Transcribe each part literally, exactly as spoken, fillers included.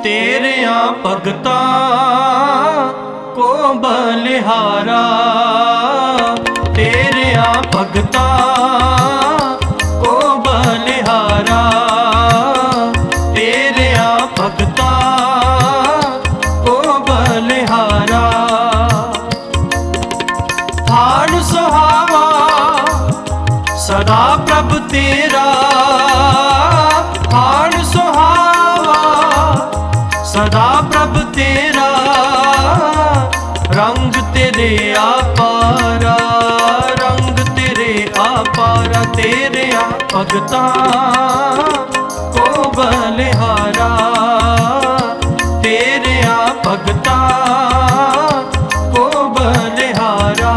तेरिया भगता को बलिहारा, तेरिया भगता को बलिहारा, तेरिया भगता को बलिहारा। हाड़ सुहावा सदा प्रभ तेरा, हाड़ सुहावा सदा प्रभ तेरा, रंग तेरे आपारा, रंग तेरे आपारा। तेरिया भगता को बलिहारा, तेरिया भगता को बलिहारा।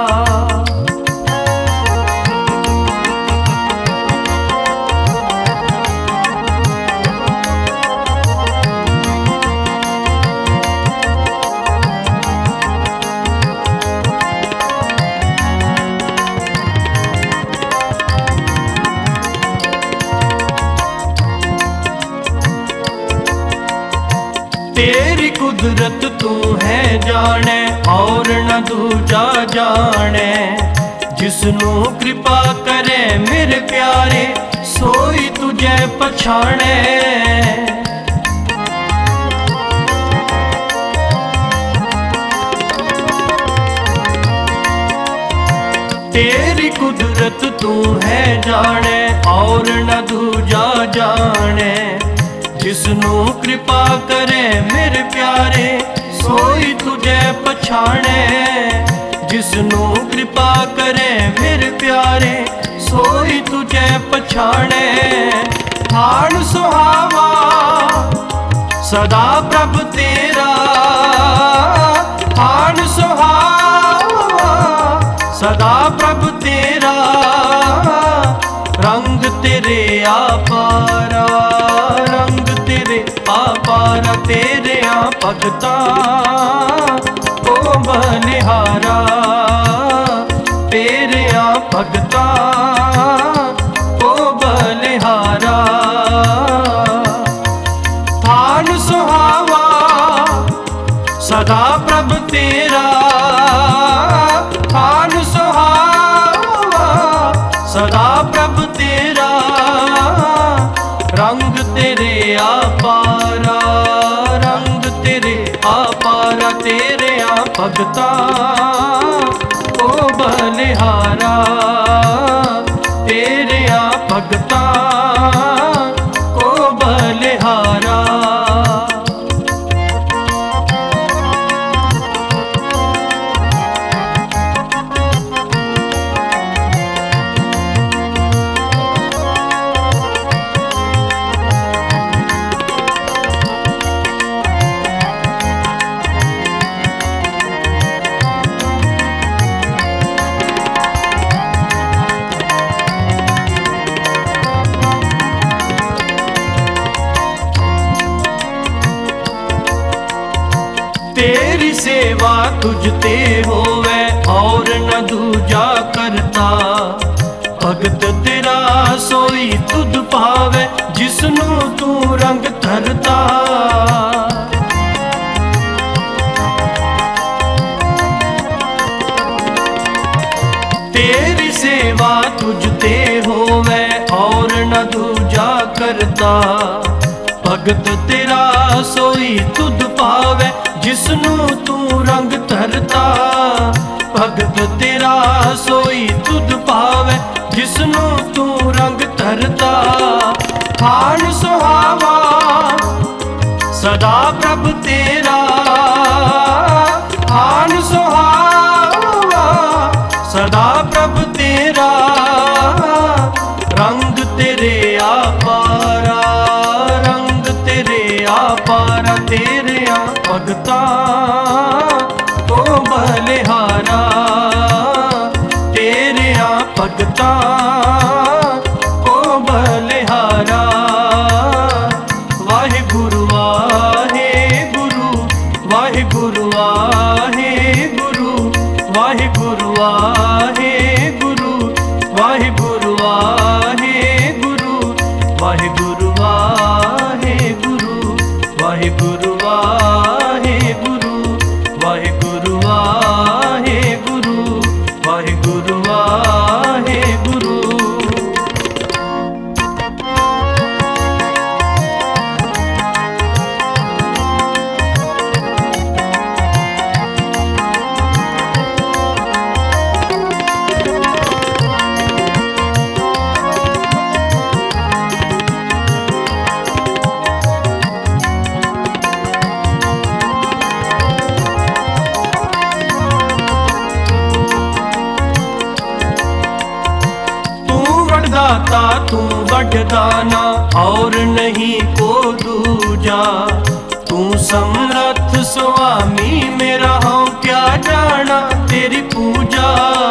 तेरी कुदरत तू है जाने और न दूजा जाने, जिसनू कृपा करे मेरे प्यारे सोई तुझे पछाणे। तेरी कुदरत तू है जाने और न दूजा जाने, जिसनू कृपा करे मेरे प्यारे सोई तुझे पछाणे। जिसनू कृपा करे मेरे प्यारे सोई तुझे पछाणे। हाड़ सुहावा सदा प्रभ तेरा, हाड़ सुहावा सदा प्रभ तेरा, रंग तेरे आपारा, रंग तेरे आपारा। तेरिया भगता को बलिहारा, तेरिया भगता को बलिहारा। हाड़ सुहावा सदा प्रभ तेरा, हाड़ सुहावा सदा प्रभ तेरा, रंग तेरे आपारा, रंग तेरे आपारा। तेरिया भगता को बलिहारा, तेरिया भगता को बलिहारा। तेरी सेवा तुझते होवे और न दूजा करता, भगत तेरा सोई तुध पावे, जिसनू तू रंग धरता। तेरी सेवा तुझते होवे और न दूजा करता, भगत तेरा सोई तुध पावे, जिसनू तू रंग धरता। भगत तेरा सोई तुध पावे, जिसनू तू रंग धरता। हाड़ सुहावा सदा प्रभ तेरा, हाड़ सुहावा सदा प्रभ तेरा, रंग तेरे आपारा, रंग तेरे आपारा। तेरिया भगता को बलिहारा, तेरिया भगता को बलिहारा। वरदाता तू वरदाना और नहीं को दूजा। तू समर्थ स्वामी मेरा हूँ क्या जाना तेरी पूजा।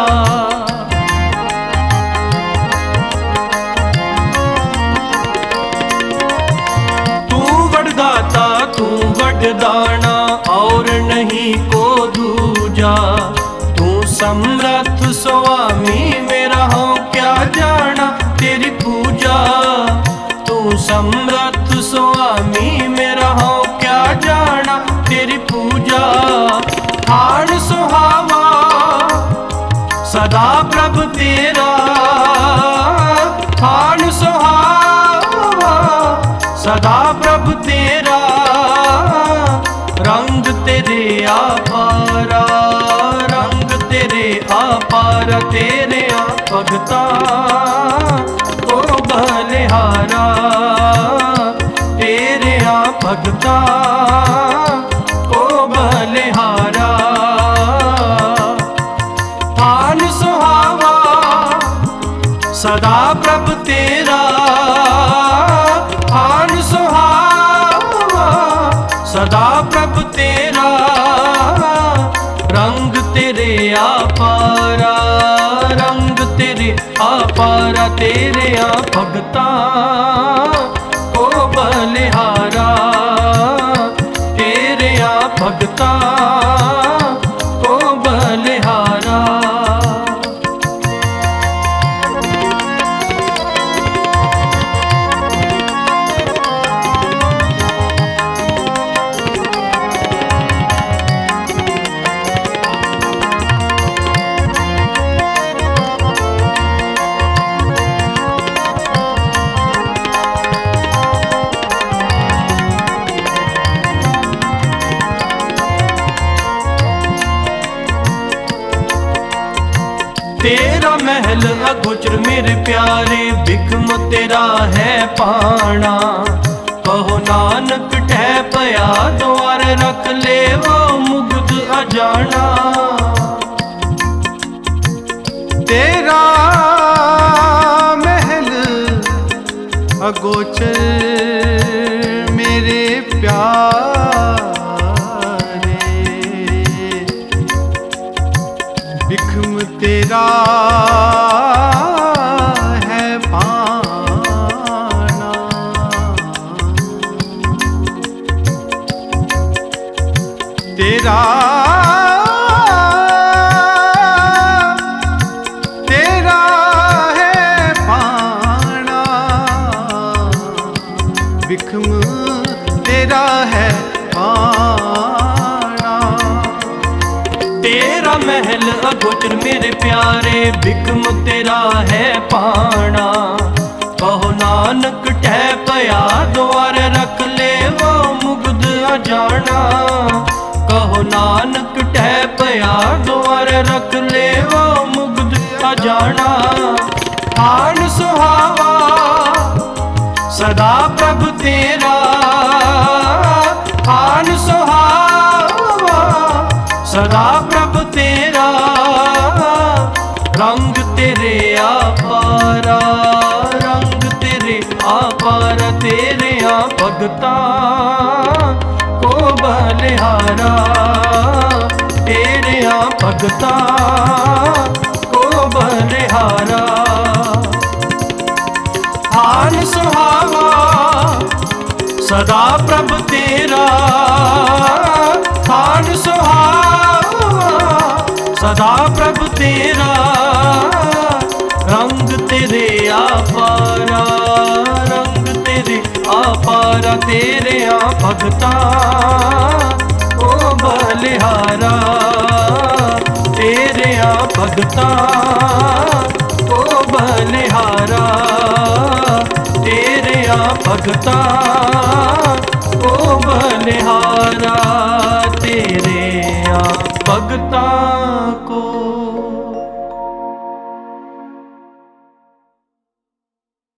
तू वरदाता तू वरदाना और नहीं को दूजा। तू समर्थ स्वामी मेरा हूँ क्या जाना तेरी पूजा। तू समर्थ स्वामी मेरा हूँ क्या जाना तेरी पूजा। हाण सुहावा सदा प्रभु तेरा। हाण सुहावा सदा प्रभु तेरा। रंग तेरे आपारा रंग तेरे आपारा। तेरे आ भगता को बलिहारा। तेरे आ भगता को बलिहारा। हान सुहावा सदा प्रभु तेरा। हान सुहावा सदा प्रभु तेरा। रंग तेरे आपारा रंग तेरे आपारा। तेरे आ भगता को बलिहारा। तेरे आ भगता को बलिहारा। तेरा महल अगोचर मेरे प्यारे। बिकम तेरा है पाना। कहो नानक ठह पया द्वार रख ले वो मुग्ध अजाना। तेरा महल अगोचर मेरे प्यारे। बिखम तेरा है पाना। तेरा तेरा है पाना। बिखम तेरा है पाना। तेरा महल अगोचर मेरे प्यारे। बिकम तेरा है पाना। कहो नानक ठह पया द्वार रख ले वो मुग्ध अजाना। कहो नानक ठह पया द्वार रख ले वो मुग्ध अजाना। हाण सुहावा सदा प्रभु तेरा। हाण सुहावा सदा प्रभु तेरा। रंग तेरे आपारा रंग तेरे आपारा। तेरे आ भगता को बलिहारा। तेरे आ भगता को बलिहारा। हान सुहावा सदा प्रभु तेरा। हान सुहावा सदा प्रभु तेरा। रंग तेरे आपारा रंग तेरे आपारा। तेरे आ भगता को बलिहारा। तेरे आ भगता को बलिहारा। तेरे आ भगता को बलिहारा। तेरे आ